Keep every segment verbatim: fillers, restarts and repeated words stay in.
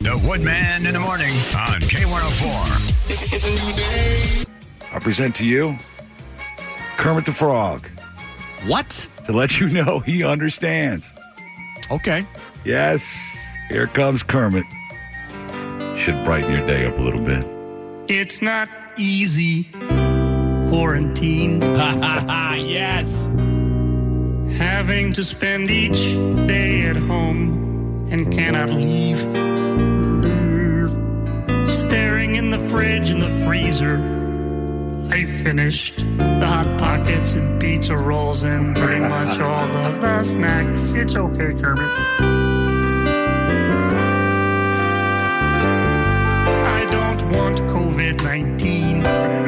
The Woodman in the morning on K one oh four. It's a new day. I present to you Kermit the Frog. What? To let you know he understands. Okay. Yes, here comes Kermit. Should brighten your day up a little bit. It's not easy, quarantine. Yes. Having to spend each day at home and cannot leave. Staring in the fridge and the freezer. I finished the Hot Pockets and pizza rolls and pretty much all of the snacks. It's okay, Kermit. I don't want covid nineteen.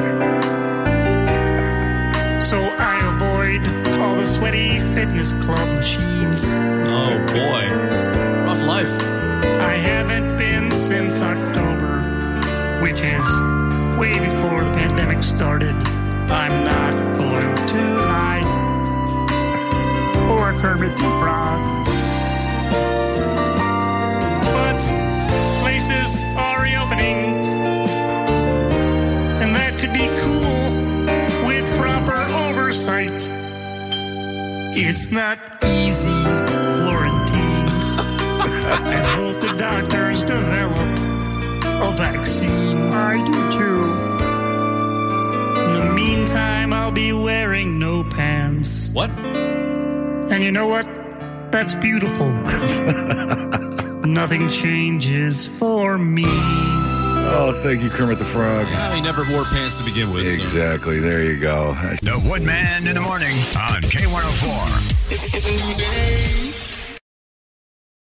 So I avoid all the sweaty fitness club machines. Oh, boy. Rough life. I haven't been since October, which is way before the pandemic started. I'm not going to lie. Or Kermit the Frog. But places are reopening, and that could be cool with proper oversight. It's not easy quarantine. I hope the doctors develop a vaccine. I do too. In the meantime, I'll be wearing no pants. What? And you know what? That's beautiful. Nothing changes for me. Oh, thank you, Kermit the Frog. Well, he never wore pants to begin with. Exactly. So. There you go. The Woodman in the morning on K one oh four. It's a new day.